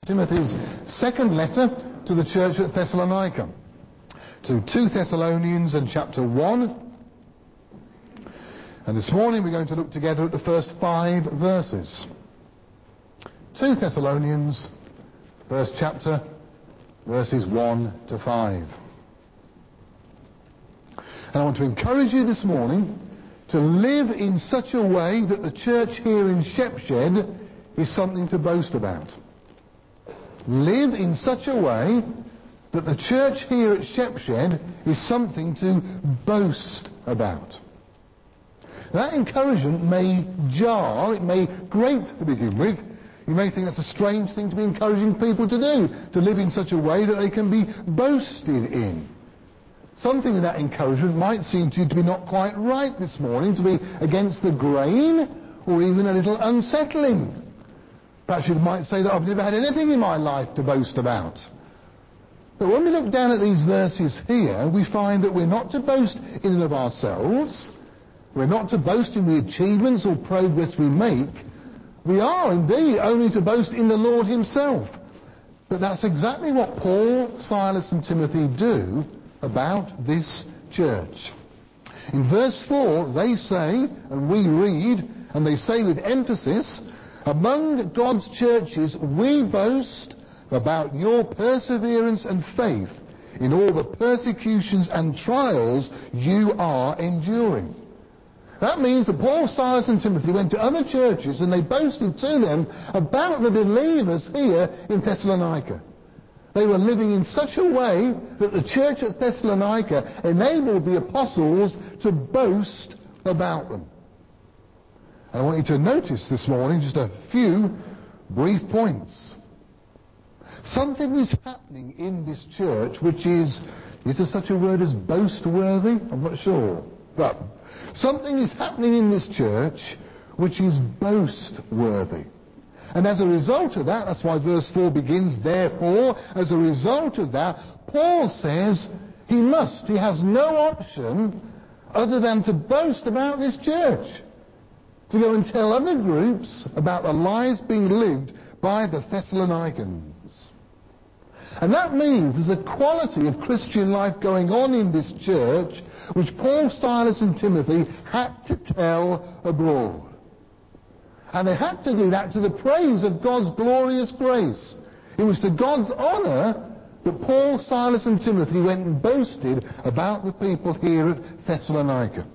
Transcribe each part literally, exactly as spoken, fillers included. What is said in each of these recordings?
Timothy's second letter to the church at Thessalonica, to Second Thessalonians and chapter one. And this morning we're going to look together at the first five verses. Second Thessalonians, first chapter, verses one to five. And I want to encourage you this morning to live in such a way that the church here in Shepshed is something to boast about. Live in such a way that the church here at Shepshed is something to boast about. That encouragement may jar, it may grate to begin with. You may think that's a strange thing to be encouraging people to do, to live in such a way that they can be boasted in. Something in that encouragement might seem to you to be not quite right this morning, to be against the grain, or even a little unsettling. Perhaps you might say that I've never had anything in my life to boast about. But when we look down at these verses here, we find that we're not to boast in and of ourselves. We're not to boast in the achievements or progress we make. We are indeed only to boast in the Lord himself. But that's exactly what Paul, Silas and Timothy do about this church. In verse four, they say, and we read, and they say with emphasis, among God's churches we boast about your perseverance and faith in all the persecutions and trials you are enduring. That means that Paul, Silas and Timothy went to other churches and they boasted to them about the believers here in Thessalonica. They were living in such a way that the church at Thessalonica enabled the apostles to boast about them. And I want you to notice this morning just a few brief points. Something is happening in this church which is, is there such a word as boast-worthy? I'm not sure. But something is happening in this church which is boast-worthy. And as a result of that, that's why verse four begins, therefore, as a result of that, Paul says he must, he has no option other than to boast about this church. To go and tell other groups about the lives being lived by the Thessalonians. And that means there's a quality of Christian life going on in this church which Paul, Silas and Timothy had to tell abroad. And they had to do that to the praise of God's glorious grace. It was to God's honour that Paul, Silas and Timothy went and boasted about the people here at Thessalonica.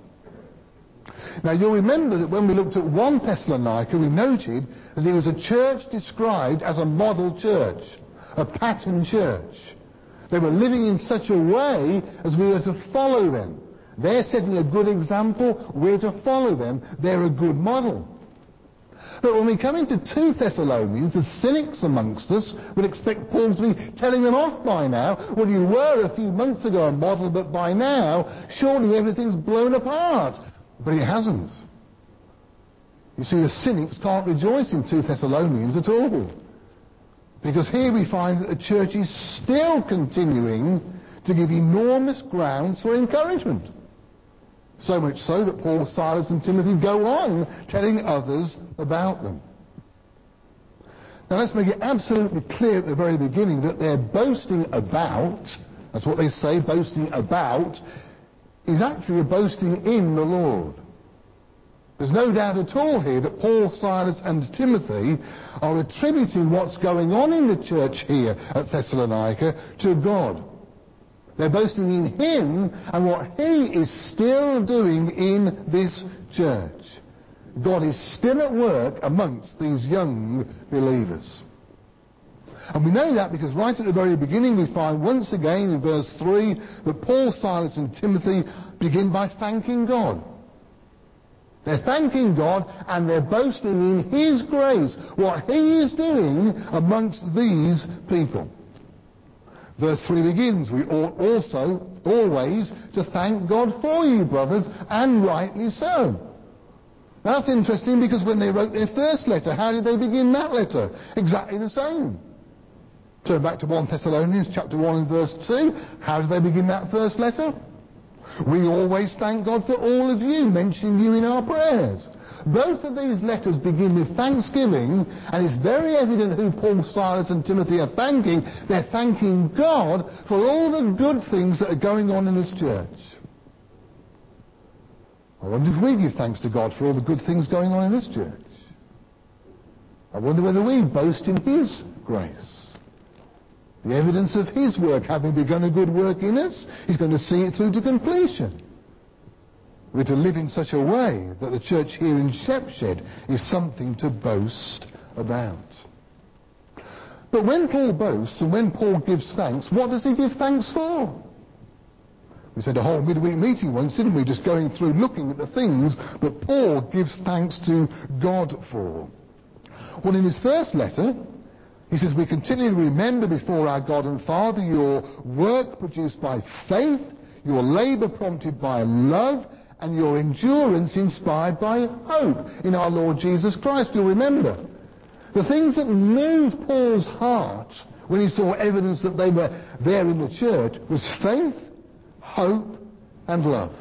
Now you'll remember that when we looked at First Thessalonica, we noted that it was a church described as a model church, a pattern church. They were living in such a way as we were to follow them. They're setting a good example, we're to follow them. They're a good model. But when we come into Second Thessalonians, the cynics amongst us would expect Paul to be telling them off by now. Well, you were a few months ago a model, but by now, surely everything's blown apart. But it hasn't. You see, the cynics can't rejoice in Second Thessalonians at all. Because here we find that the church is still continuing to give enormous grounds for encouragement. So much so that Paul, Silas and Timothy go on telling others about them. Now let's make it absolutely clear at the very beginning that they're boasting about, that's what they say, boasting about, is actually a boasting in the Lord. There's no doubt at all here that Paul, Silas and Timothy are attributing what's going on in the church here at Thessalonica to God. They're boasting in him and what he is still doing in this church. God is still at work amongst these young believers. And we know that because right at the very beginning we find once again in verse three that Paul, Silas and Timothy begin by thanking God. They're thanking God and they're boasting in his grace, what he is doing amongst these people. Verse three begins, we ought also always to thank God for you, brothers, and rightly so. That's interesting because when they wrote their first letter, how did they begin that letter? Exactly the same. Turn back to First Thessalonians chapter one and verse two. How did they begin that first letter? We always thank God for all of you, mentioning you in our prayers. Both of these letters begin with thanksgiving, and it's very evident who Paul, Silas and Timothy are thanking. They're thanking God for all the good things that are going on in this church. I wonder if we give thanks to God for all the good things going on in this church. I wonder whether we boast in His grace. The evidence of His work, having begun a good work in us, He's going to see it through to completion. We're to live in such a way that the church here in Shepshed is something to boast about. But when Paul boasts and when Paul gives thanks, what does he give thanks for? We spent a whole midweek meeting once, didn't we, just going through looking at the things that Paul gives thanks to God for. Well, in his first letter, he says, we continually remember before our God and Father your work produced by faith, your labour prompted by love, and your endurance inspired by hope in our Lord Jesus Christ. You'll remember. The things that moved Paul's heart when he saw evidence that they were there in the church was faith, hope, and love.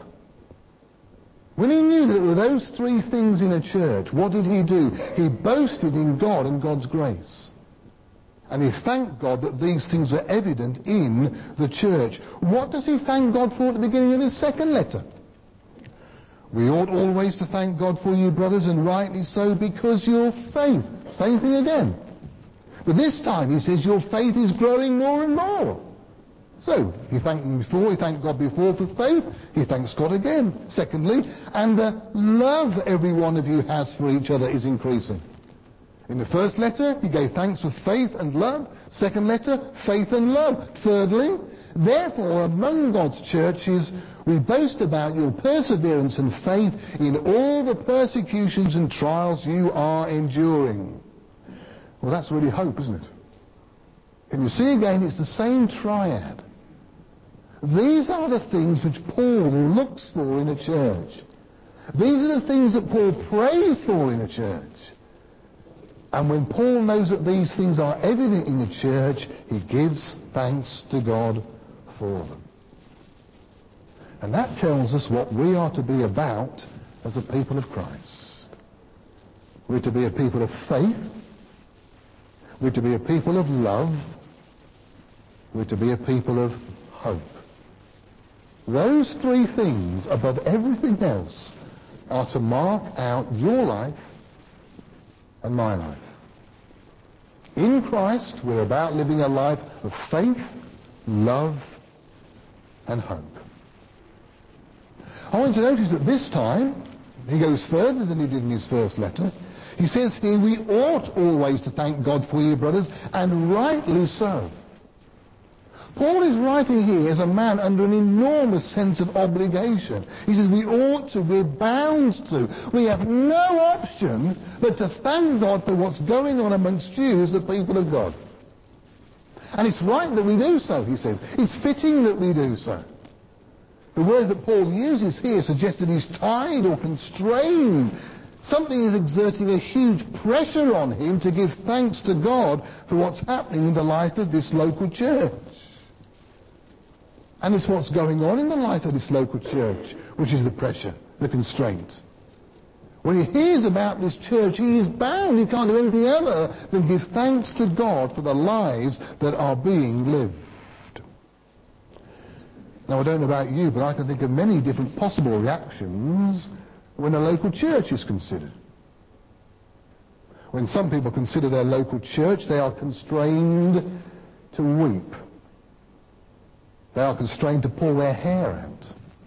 When he knew that there were those three things in a church, what did he do? He boasted in God and God's grace. And he thanked God that these things were evident in the church. What does he thank God for at the beginning of his second letter? We ought always to thank God for you, brothers, and rightly so, because your faith. Same thing again. But this time he says your faith is growing more and more. So, he thanked him before, he thanked God before for faith, he thanks God again. Secondly, and the love every one of you has for each other is increasing. In the first letter, he gave thanks for faith and love. Second letter, faith and love. Thirdly, therefore, among God's churches, we boast about your perseverance and faith in all the persecutions and trials you are enduring. Well, that's really hope, isn't it? And you see again, it's the same triad. These are the things which Paul looks for in a church. These are the things that Paul prays for in a church. And when Paul knows that these things are evident in the church, he gives thanks to God for them. And that tells us what we are to be about as a people of Christ. We're to be a people of faith. We're to be a people of love. We're to be a people of hope. Those three things, above everything else, are to mark out your life and my life. In Christ, we're about living a life of faith, love, and hope. I want you to notice that this time, he goes further than he did in his first letter. He says here, we ought always to thank God for you, brothers, and rightly so. Paul is writing here as a man under an enormous sense of obligation. He says we ought to, we're bound to. We have no option but to thank God for what's going on amongst you as the people of God. And it's right that we do so, he says. It's fitting that we do so. The word that Paul uses here suggests that he's tied or constrained. Something is exerting a huge pressure on him to give thanks to God for what's happening in the life of this local church. And it's what's going on in the life of this local church, which is the pressure, the constraint. When he hears about this church, he is bound. He can't do anything other than give thanks to God for the lives that are being lived. Now, I don't know about you, but I can think of many different possible reactions when a local church is considered. When some people consider their local church, they are constrained to weep. They are constrained to pull their hair out.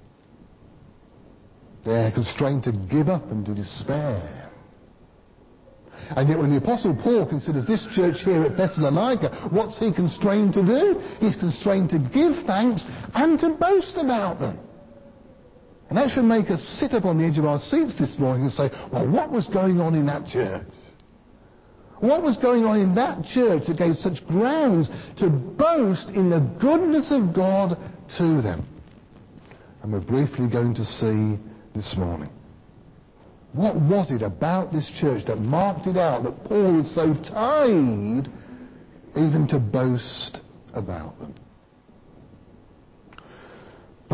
They are constrained to give up and to despair. And yet when the Apostle Paul considers this church here at Thessalonica, what's he constrained to do? He's constrained to give thanks and to boast about them. And that should make us sit up on the edge of our seats this morning and say, well, what was going on in that church? What was going on in that church that gave such grounds to boast in the goodness of God to them? And we're briefly going to see this morning. What was it about this church that marked it out that Paul was so tied even to boast about them? Not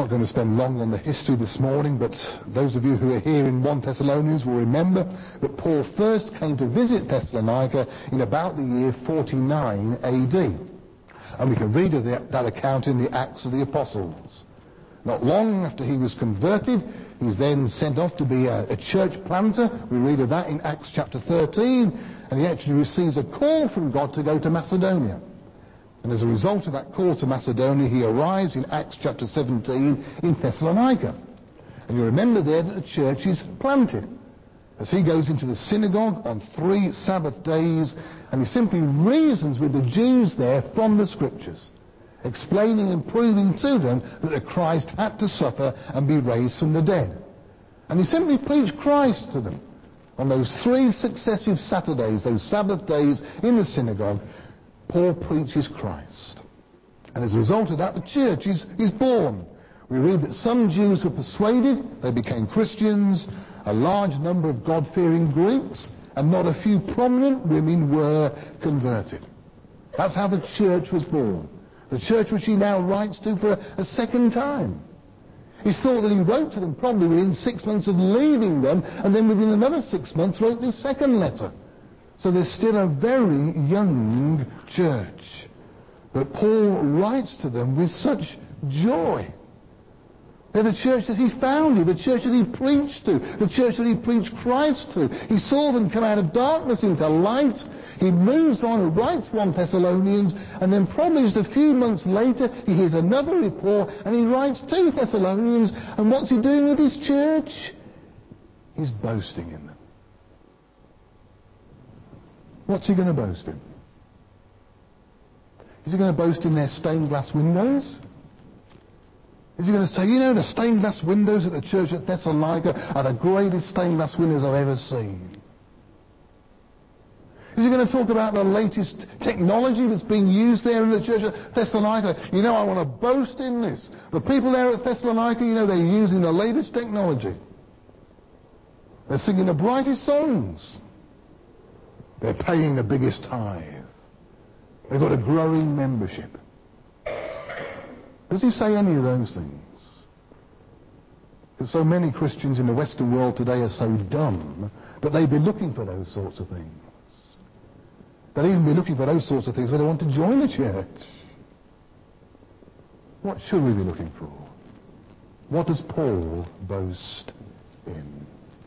going to spend long on the history this morning, but those of you who are here in First Thessalonians will remember that Paul first came to visit Thessalonica in about the year forty-nine A D. And we can read of the, that account in the Acts of the Apostles. Not long after he was converted, he's then sent off to be a, a church planter. We read of that in Acts chapter thirteen, and he actually receives a call from God to go to Macedonia. And as a result of that call to Macedonia, he arrives in Acts chapter seventeen in Thessalonica. And you remember there that the church is planted. As he goes into the synagogue on three Sabbath days, and he simply reasons with the Jews there from the Scriptures, explaining and proving to them that the Christ had to suffer and be raised from the dead. And he simply preached Christ to them on those three successive Saturdays, those Sabbath days in the synagogue. Paul preaches Christ. And as a result of that, the church is, is born. We read that some Jews were persuaded, they became Christians, a large number of God-fearing Greeks, and not a few prominent women were converted. That's how the church was born. The church which he now writes to for a, a second time. It's thought that he wrote to them probably within six months of leaving them, and then within another six months wrote this second letter. So there's still a very young church. But Paul writes to them with such joy. They're the church that he founded, the church that he preached to, the church that he preached Christ to. He saw them come out of darkness into light. He moves on and writes First Thessalonians, and then probably just a few months later he hears another report and he writes Second Thessalonians. And what's he doing with his church? He's boasting in them. What's he going to boast in? Is he going to boast in their stained glass windows? Is he going to say, you know, the stained glass windows at the church at Thessalonica are the greatest stained glass windows I've ever seen? Is he going to talk about the latest technology that's being used there in the church at Thessalonica? You know, I want to boast in this. The people there at Thessalonica, you know, they're using the latest technology. They're singing the brightest songs. They're paying the biggest tithe. They've got a growing membership. Does he say any of those things? Because so many Christians in the Western world today are so dumb that they'd be looking for those sorts of things. They'd even be looking for those sorts of things when they want to join the church. What should we be looking for? What does Paul boast in?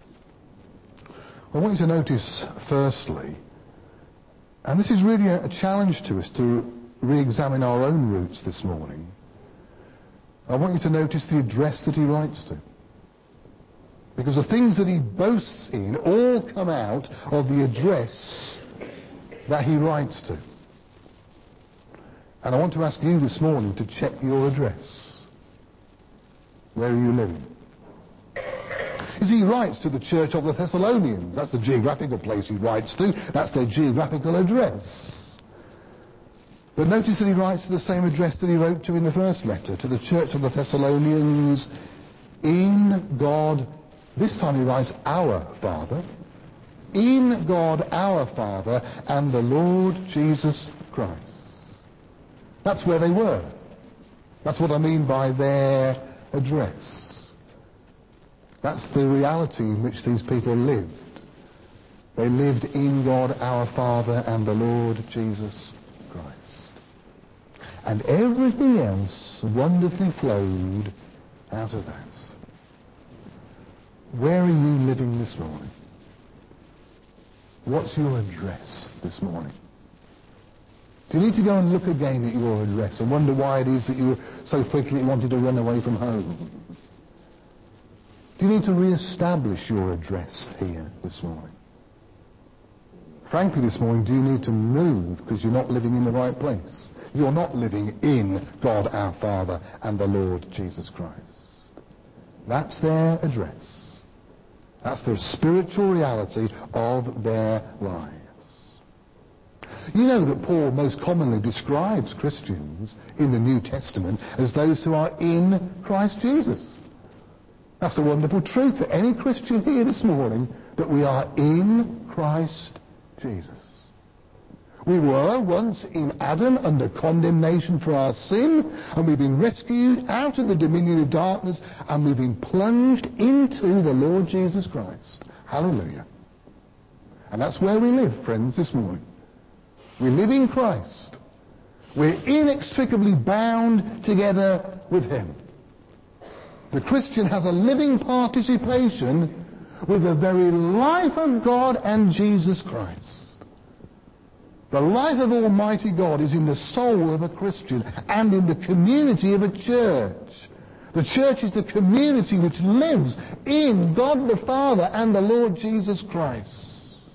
I want you to notice, firstly, and this is really a challenge to us to re-examine our own roots this morning. I want you to notice the address that he writes to. Because the things that he boasts in all come out of the address that he writes to. And I want to ask you this morning to check your address. Where are you living? As he writes to the church of the Thessalonians, that's the geographical place he writes to, that's their geographical address. But notice that he writes to the same address that he wrote to in the first letter, to the church of the Thessalonians, in God. This time he writes, our Father, in God our Father and the Lord Jesus Christ. That's where they were. That's what I mean by their address. That's the reality in which these people lived. They lived in God our Father and the Lord Jesus Christ. And everything else wonderfully flowed out of that. Where are you living this morning? What's your address this morning? Do you need to go and look again at your address and wonder why it is that you so frequently wanted to run away from home? Do you need to re-establish your address here this morning? Frankly, this morning, do you need to move because you're not living in the right place? You're not living in God our Father and the Lord Jesus Christ. That's their address. That's the spiritual reality of their lives. You know that Paul most commonly describes Christians in the New Testament as those who are in Christ Jesus. That's the wonderful truth for any Christian here this morning, that we are in Christ Jesus. We were once in Adam under condemnation for our sin, and we've been rescued out of the dominion of darkness, and we've been plunged into the Lord Jesus Christ. Hallelujah. And that's where we live, friends, this morning. We live in Christ. We're inextricably bound together with Him. The Christian has a living participation with the very life of God and Jesus Christ. The life of Almighty God is in the soul of a Christian and in the community of a church. The church is the community which lives in God the Father and the Lord Jesus Christ.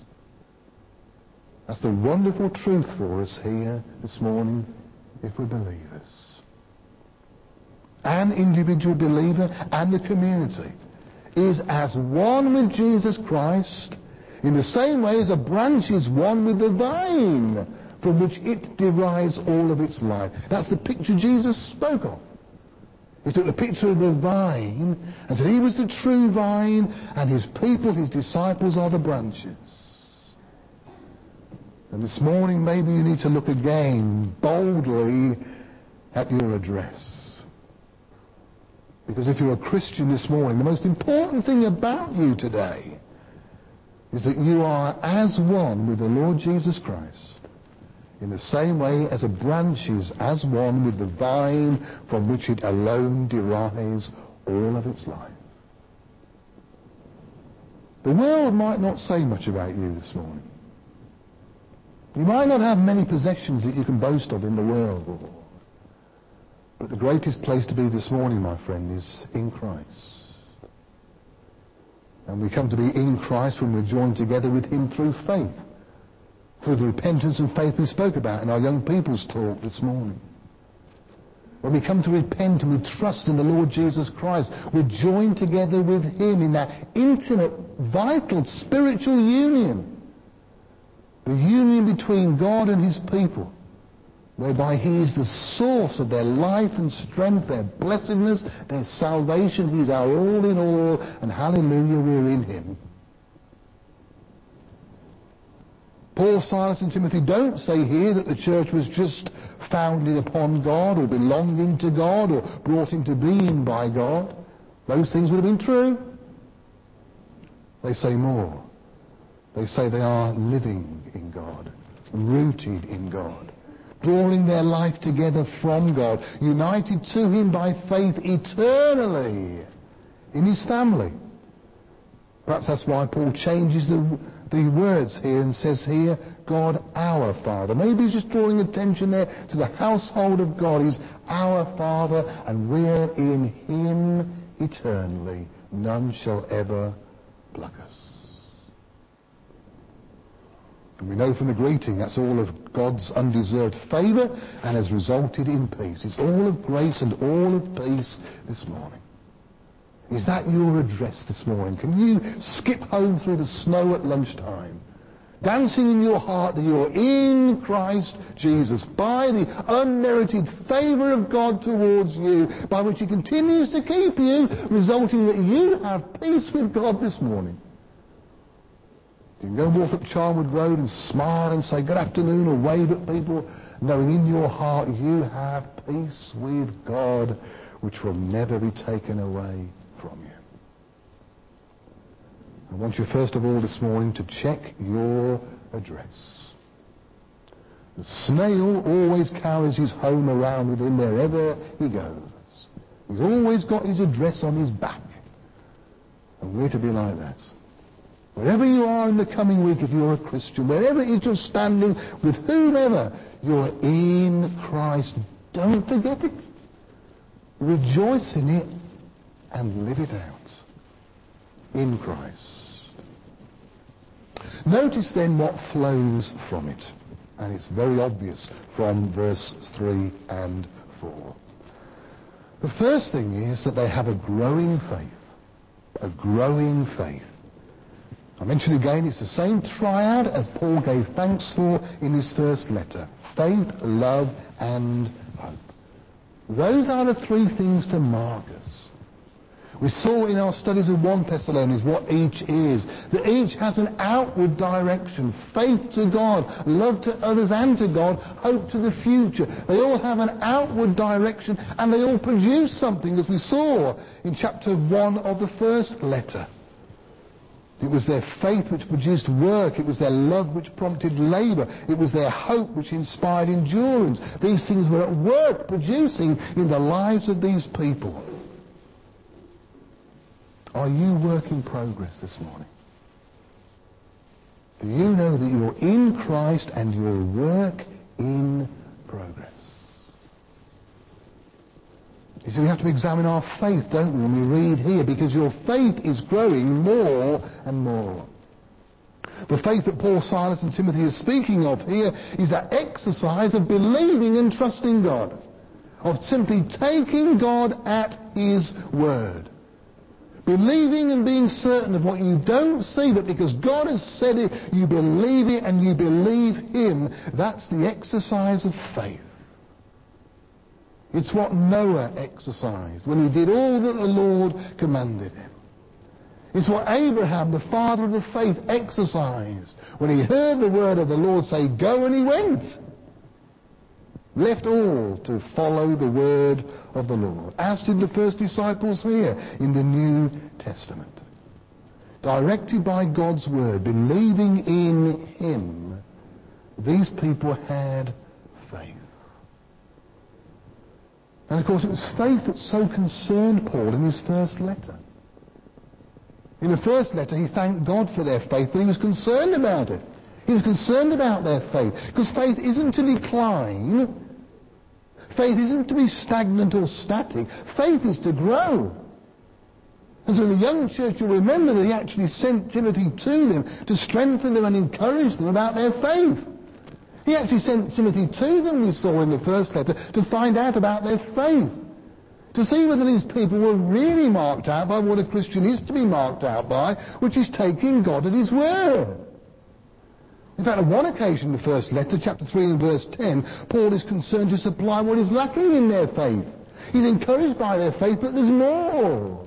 That's the wonderful truth for us here this morning if we're believers. An individual believer and the community is as one with Jesus Christ in the same way as a branch is one with the vine from which it derives all of its life. That's the picture Jesus spoke of. He took the picture of the vine and said he was the true vine and his people, his disciples, are the branches. And this morning maybe you need to look again boldly at your address. Because if you're a Christian this morning, the most important thing about you today is that you are as one with the Lord Jesus Christ in the same way as a branch is as one with the vine from which it alone derives all of its life. The world might not say much about you this morning. You might not have many possessions that you can boast of in the world. But the greatest place to be this morning, my friend, is in Christ. And we come to be in Christ when we're joined together with Him through faith. Through the repentance and faith we spoke about in our young people's talk this morning. When we come to repent and we trust in the Lord Jesus Christ, we're joined together with Him in that intimate, vital, spiritual union. The union between God and His people, whereby He is the source of their life and strength, their blessedness, their salvation. He's our all in all, and hallelujah, we're in Him. Paul, Silas and Timothy don't say here that the church was just founded upon God or belonging to God or brought into being by God. Those things would have been true. They say more. They say they are living in God, rooted in God, drawing their life together from God, united to Him by faith eternally in His family. Perhaps that's why Paul changes the, the words here and says here, God our Father. Maybe he's just drawing attention there to the household of God. He's our Father and we're in Him eternally. None shall ever pluck us. And we know from the greeting that's all of God's undeserved favour and has resulted in peace. It's all of grace and all of peace this morning. Is that your address this morning? Can you skip home through the snow at lunchtime, dancing in your heart that you're in Christ Jesus by the unmerited favour of God towards you, by which He continues to keep you, resulting that you have peace with God this morning? You can go walk up Charnwood Road and smile and say good afternoon or wave at people, knowing in your heart you have peace with God, which will never be taken away from you. I want you first of all this morning to check your address. The snail always carries his home around with him wherever he goes. He's always got his address on his back. And we're to be like that. Wherever you are in the coming week, if you're a Christian, wherever it is you're standing, with whomever, you're in Christ. Don't forget it. Rejoice in it and live it out. In Christ. Notice then what flows from it. And it's very obvious from verse three and four. The first thing is that they have a growing faith. A growing faith. I mention again, it's the same triad as Paul gave thanks for in his first letter. Faith, love, and hope. Those are the three things to mark us. We saw in our studies of First Thessalonians what each is. That each has an outward direction. Faith to God, love to others and to God, hope to the future. They all have an outward direction and they all produce something, as we saw in chapter one of the first letter. It was their faith which produced work. It was their love which prompted labour. It was their hope which inspired endurance. These things were at work producing in the lives of these people. Are you work in progress this morning? Do you know that you're in Christ and you're work in progress? You see, we have to examine our faith, don't we, when we read here, because your faith is growing more and more. The faith that Paul, Silas and Timothy is speaking of here is that exercise of believing and trusting God, of simply taking God at His word. Believing and being certain of what you don't see, but because God has said it, you believe it and you believe Him. That's the exercise of faith. It's what Noah exercised when he did all that the Lord commanded him. It's what Abraham, the father of the faith, exercised when he heard the word of the Lord say, go, and he went. Left all to follow the word of the Lord, as did the first disciples here in the New Testament. Directed by God's word, believing in Him, these people had faith. And of course it was faith that so concerned Paul in his first letter. In the first letter he thanked God for their faith, but he was concerned about it. He was concerned about their faith, because faith isn't to decline. Faith isn't to be stagnant or static. Faith is to grow. And so in the young church, you'll remember that he actually sent Timothy to them to strengthen them and encourage them about their faith. He actually sent Timothy to them, we saw in the first letter, to find out about their faith. To see whether these people were really marked out by what a Christian is to be marked out by, which is taking God at His word. In fact, on one occasion in the first letter, chapter three and verse ten, Paul is concerned to supply what is lacking in their faith. He's encouraged by their faith, but there's more.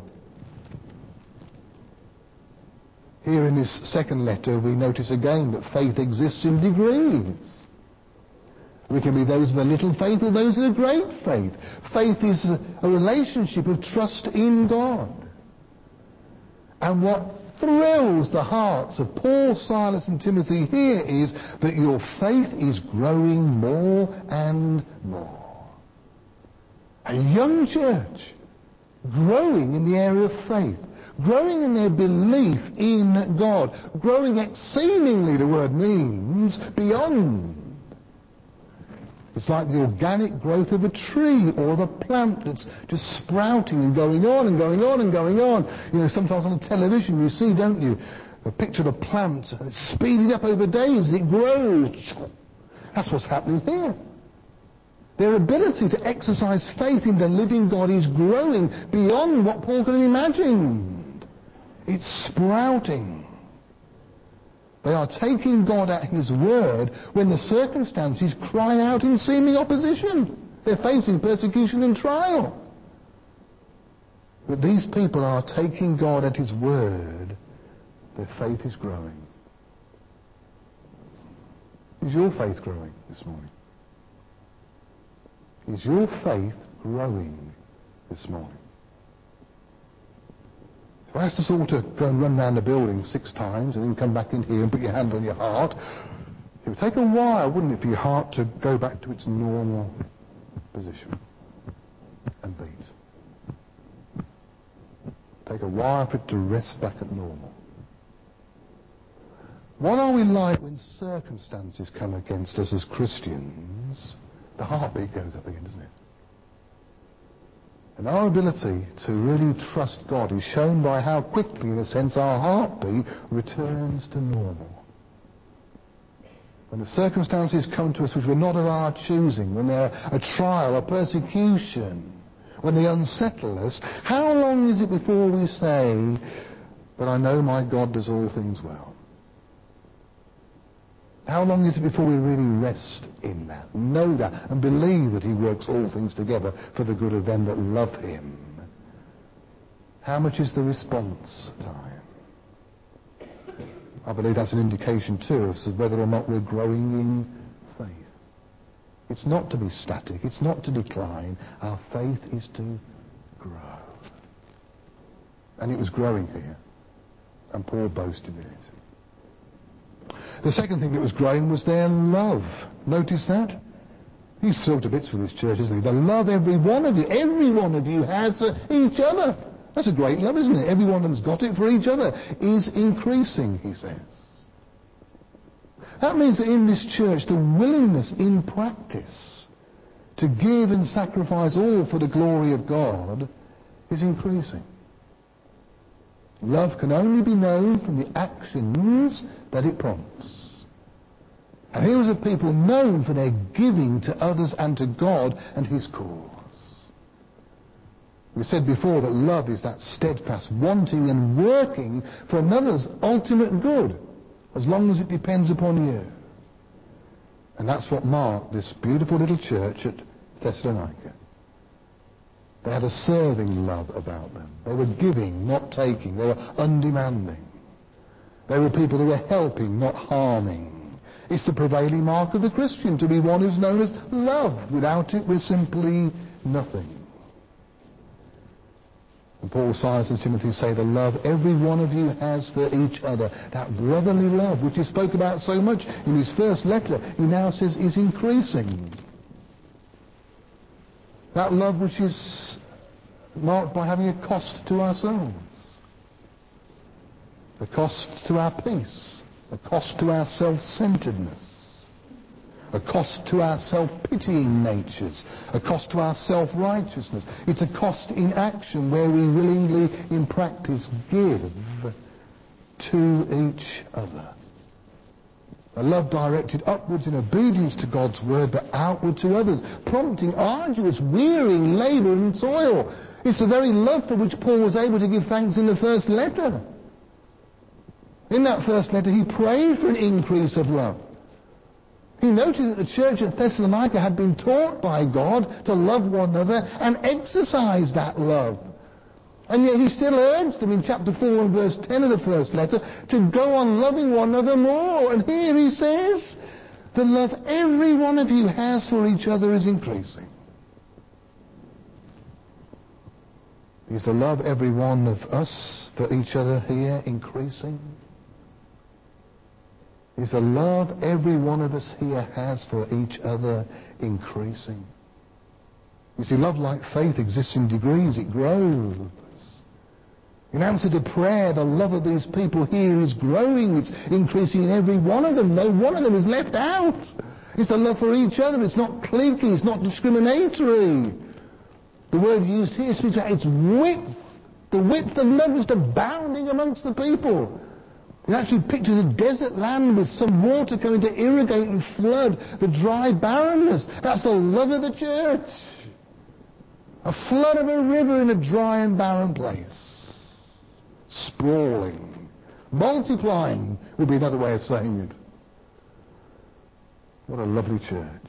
Here in this second letter, we notice again that faith exists in degrees. We can be those of a little faith or those of a great faith. Faith is a, a relationship of trust in God. And what thrills the hearts of Paul, Silas and Timothy here is that your faith is growing more and more. A young church growing in the area of faith, growing in their belief in God, growing exceedingly, the word means, beyond. It's like the organic growth of a tree or of a plant that's just sprouting and going on and going on and going on. You know, sometimes on the television you see, don't you, a picture of a plant and it's speeding up over days as it grows. That's what's happening here. Their ability to exercise faith in the living God is growing beyond what Paul could have imagined. It's sprouting. They are taking God at His word when the circumstances cry out in seeming opposition. They're facing persecution and trial. But these people are taking God at His word. Their faith is growing. Is your faith growing this morning? Is your faith growing this morning? If I asked us all to go and run around the building six times and then come back in here and put your hand on your heart, it would take a while, wouldn't it, for your heart to go back to its normal position and beat. Take a while for it to rest back at normal. What are we like when circumstances come against us as Christians? The heartbeat goes up again, doesn't it? And our ability to really trust God is shown by how quickly, in a sense, our heartbeat returns to normal. When the circumstances come to us which were not of our choosing, when they're a trial, a persecution, when they unsettle us, how long is it before we say, but I know my God does all things well? How long is it before we really rest in that, know that, and believe that He works all things together for the good of them that love Him? How much is the response time? I believe that's an indication too of whether or not we're growing in faith. It's not to be static. It's not to decline. Our faith is to grow. And it was growing here. And Paul boasted in it. The second thing that was growing was their love. Notice that? He's thrilled to bits for this church, isn't he? The love every one of you, every one of you has for each other. That's a great love, isn't it? Every one of them's got it for each other. Is increasing, he says. That means that in this church, the willingness in practice to give and sacrifice all for the glory of God is increasing. Love can only be known from the actions that it prompts. And here was a people known for their giving to others and to God and his cause. We said before that love is that steadfast wanting and working for another's ultimate good, as long as it depends upon you. And that's what marked this beautiful little church at Thessalonica. They had a serving love about them. They were giving, not taking. They were undemanding. They were people who were helping, not harming. It's the prevailing mark of the Christian, to be one who's known as love. Without it, we're simply nothing. And Paul, Silas and Timothy say the love every one of you has for each other. That brotherly love, which he spoke about so much in his first letter, he now says is increasing. That love which is marked by having a cost to ourselves. A cost to our peace. A cost to our self-centeredness. A cost to our self-pitying natures. A cost to our self-righteousness. It's a cost in action where we willingly, in practice, give to each other. A love directed upwards in obedience to God's word, but outward to others, prompting arduous, wearying labour and toil. It's the very love for which Paul was able to give thanks in the first letter. In that first letter, he prayed for an increase of love. He noted that the church at Thessalonica had been taught by God to love one another and exercise that love. And yet he still urged them in chapter four and verse ten of the first letter to go on loving one another more. And here he says, the love every one of you has for each other is increasing. Is the love every one of us for each other here increasing? Is the love every one of us here has for each other increasing? You see, love like faith exists in degrees. It grows. In answer to prayer, the love of these people here is growing. It's increasing in every one of them. No one of them is left out. It's a love for each other. It's not cliquey. It's not discriminatory. The word used here speaks about its width. The width of love is abounding amongst the people. It actually pictures a desert land with some water coming to irrigate and flood the dry barrenness. That's the love of the church. A flood of a river in a dry and barren place. Sprawling. Multiplying would be another way of saying it. What a lovely church.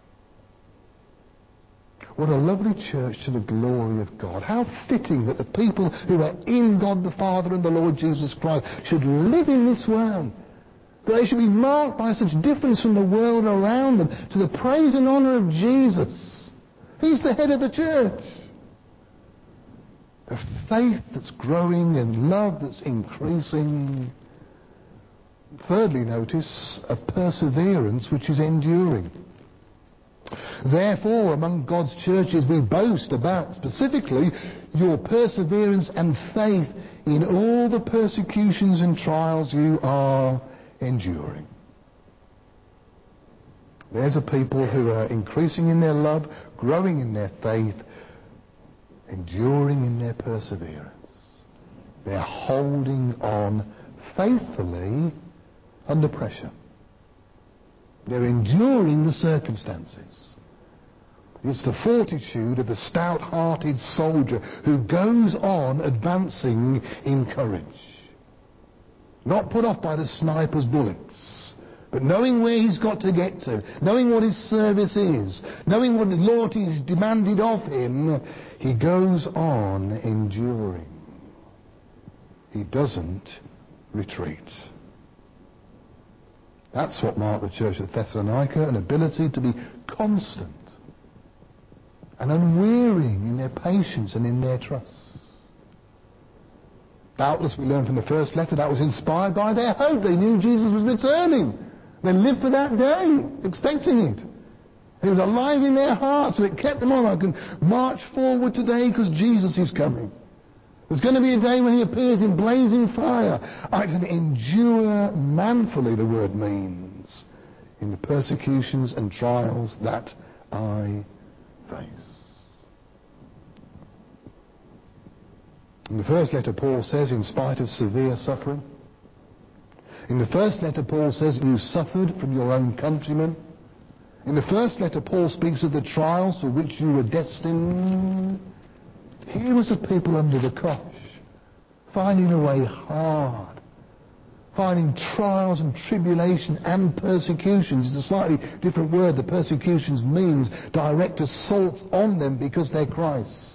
What a lovely church to the glory of God. How fitting that the people who are in God the Father and the Lord Jesus Christ should live in this way. That they should be marked by such difference from the world around them to the praise and honour of Jesus. He's the head of the church. A faith that's growing and love that's increasing. Thirdly, notice a perseverance which is enduring. Therefore, among God's churches, we boast about specifically your perseverance and faith in all the persecutions and trials you are enduring. There's a people who are increasing in their love, growing in their faith, enduring in their perseverance. They're holding on faithfully under pressure. They're enduring the circumstances. It's the fortitude of the stout-hearted soldier who goes on advancing in courage. Not put off by the sniper's bullets, but knowing where he's got to get to, knowing what his service is, knowing what loyalty is demanded of him, he goes on enduring. he doesn't retreat. That's what marked the church at Thessalonica, an ability to be constant and unwearying in their patience and in their trust. Doubtless, we learn from the first letter, that was inspired by their hope. They knew Jesus was returning. They lived for that day, expecting it. It was alive in their hearts, so it kept them on. I can march forward today because Jesus is coming. There's going to be a day when he appears in blazing fire. I can endure manfully, the word means, in the persecutions and trials that I face. In the first letter, Paul says, in spite of severe suffering. In the first letter, Paul says, you suffered from your own countrymen. In the first letter, Paul speaks of the trials for which you were destined. Here was the people under the cosh, finding a way hard, finding trials and tribulation and persecutions. It's a slightly different word. The persecutions means direct assaults on them because they're Christ's.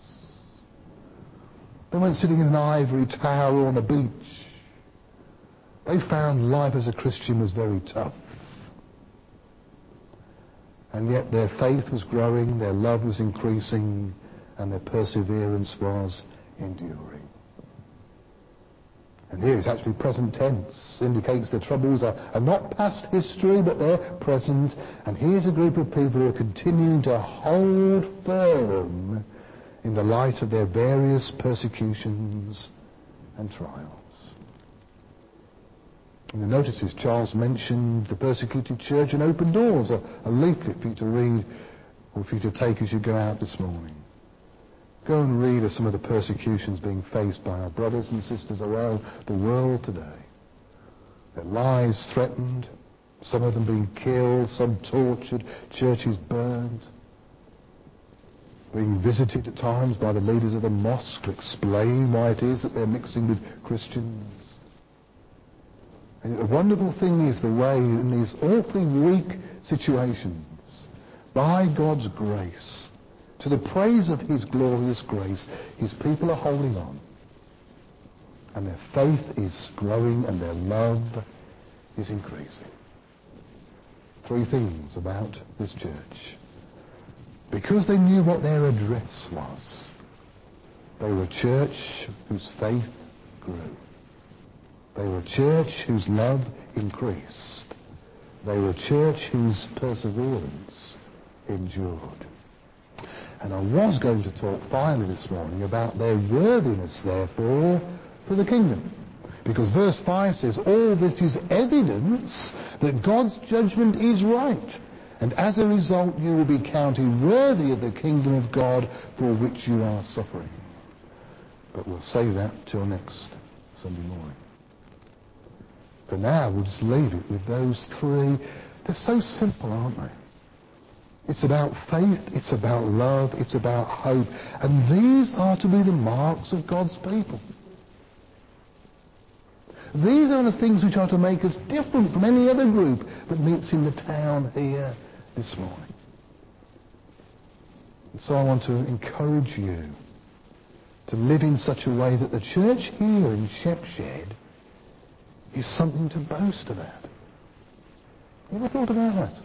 They weren't sitting in an ivory tower or on a beach. They found life as a Christian was very tough. And yet their faith was growing, their love was increasing, and their perseverance was enduring. And here it's actually present tense, indicates their troubles are, are not past history, but they're present. And here's a group of people who are continuing to hold firm in the light of their various persecutions and trials. In the notices, Charles mentioned the persecuted church and open doors, a, a leaflet for you to read or for you to take as you go out this morning. Go and read of some of the persecutions being faced by our brothers and sisters around the world today. Their lives threatened, some of them being killed, some tortured, churches burned, being visited at times by the leaders of the mosque to explain why it is that they're mixing with Christians. And the wonderful thing is the way in these awfully weak situations, by God's grace, to the praise of his glorious grace, his people are holding on. And their faith is growing and their love is increasing. Three things about this church. Because they knew what their address was, they were a church whose faith grew. They were a church whose love increased. They were a church whose perseverance endured. And I was going to talk finally this morning about their worthiness, therefore, for the kingdom. Because verse five says, all this is evidence that God's judgment is right. And as a result, you will be counted worthy of the kingdom of God for which you are suffering. But we'll say that till next Sunday morning. For now, we'll just leave it with those three. They're so simple, aren't they? It's about faith, it's about love, it's about hope. And these are to be the marks of God's people. These are the things which are to make us different from any other group that meets in the town here this morning. And so I want to encourage you to live in such a way that the church here in Shepshed is something to boast about. You ever thought about that?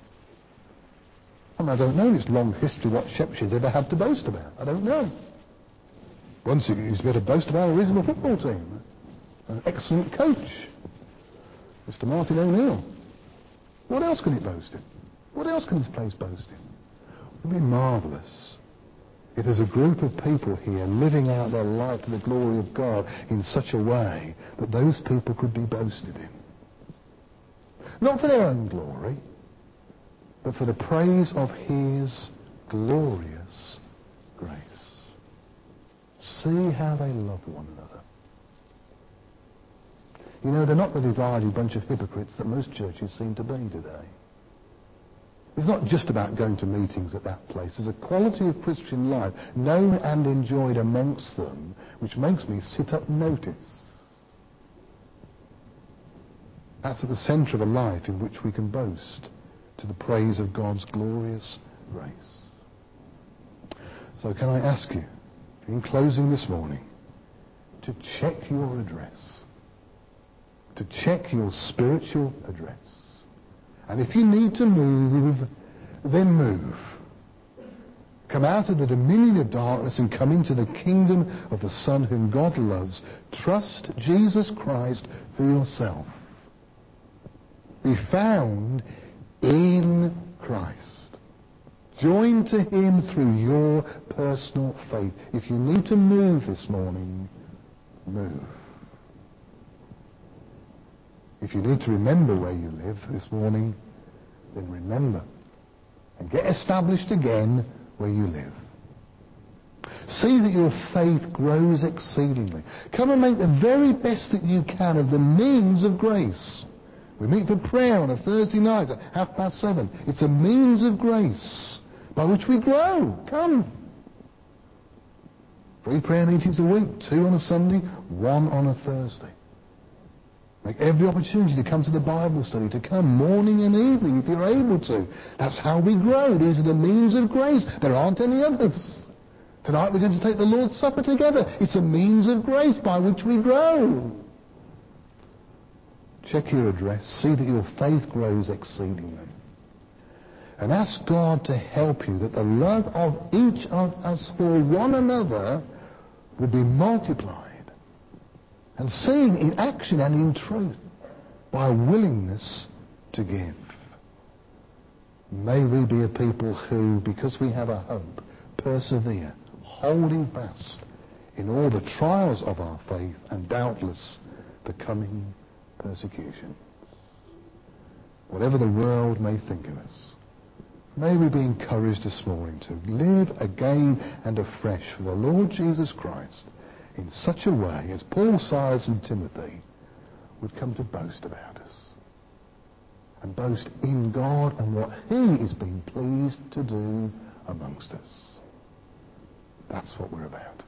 I mean, I don't know in its long history what Shepshed's ever had to boast about. I don't know. Once it used to be able to boast about a reasonable football team. An excellent coach, Mister Martin O'Neill. What else can it boast in? What else can this place boast in? It would be marvellous if there's a group of people here living out their life to the glory of God in such a way that those people could be boasted in. Not for their own glory, but for the praise of his glorious grace. See how they love one another. You know, they're not the divided bunch of hypocrites that most churches seem to be today. It's not just about going to meetings at that place. There's a quality of Christian life known and enjoyed amongst them which makes me sit up notice. That's at the centre of a life in which we can boast to the praise of God's glorious grace. So can I ask you, in closing this morning, to check your address, to check your spiritual address. And if you need to move, then move. Come out of the dominion of darkness and come into the kingdom of the Son whom God loves. Trust Jesus Christ for yourself. Be found in Christ. Join to him through your personal faith. If you need to move this morning, move. If you need to remember where you live this morning, then remember. And get established again where you live. See that your faith grows exceedingly. Come and make the very best that you can of the means of grace. We meet for prayer on a Thursday night at half past seven. It's a means of grace by which we grow. Come. Three prayer meetings a week, two on a Sunday, one on a Thursday. Make every opportunity to come to the Bible study, to come morning and evening if you're able to. That's how we grow. These are the means of grace. There aren't any others. Tonight we're going to take the Lord's Supper together. It's a means of grace by which we grow. Check your address. See that your faith grows exceedingly. And ask God to help you that the love of each of us for one another would be multiplied. And seen in action and in truth by willingness to give. May we be a people who, because we have a hope, persevere, holding fast in all the trials of our faith and doubtless the coming persecution. Whatever the world may think of us, may we be encouraged this morning to live again and afresh for the Lord Jesus Christ in such a way as Paul, Silas and Timothy would come to boast about us. And boast in God and what he is being pleased to do amongst us. That's what we're about.